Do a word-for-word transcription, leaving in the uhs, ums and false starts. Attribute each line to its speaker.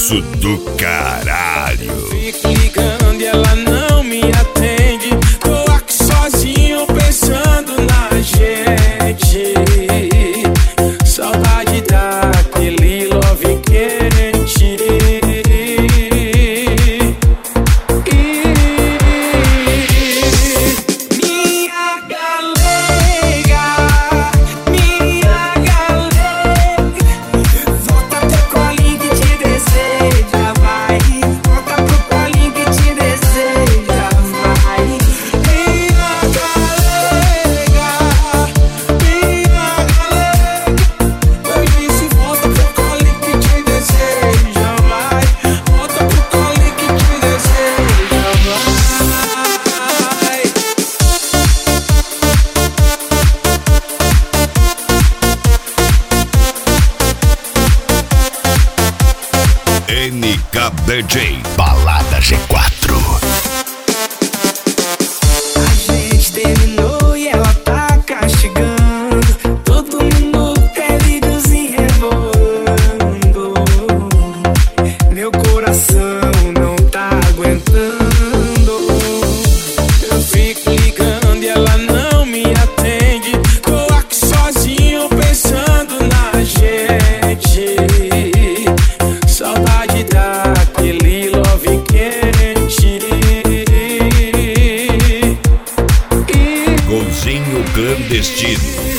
Speaker 1: Isso do caralho.
Speaker 2: Fico ligando e ela não me atende. Tô aqui sozinho pensando na gente. Saudade daquele love quente. Minha galega, minha galega, volta pro colinho que te deseja, vai. Volta pro colinho que te deseja, vai. Minha galega, minha galega, eu disse volta pro colinho que te deseja, vai. Volta pro colinho que te deseja, vai.
Speaker 1: N K D J Balada G quatro.
Speaker 2: A gente terminou e ela tá castigando. Todo mundo quer videozinho rebolando. Meu coração não tá aguentando. Eu fico ligando e ela não me atende. Tô aqui sozinho pensando na gente. Saudade daquele love quente.
Speaker 1: Golzinho clandestino.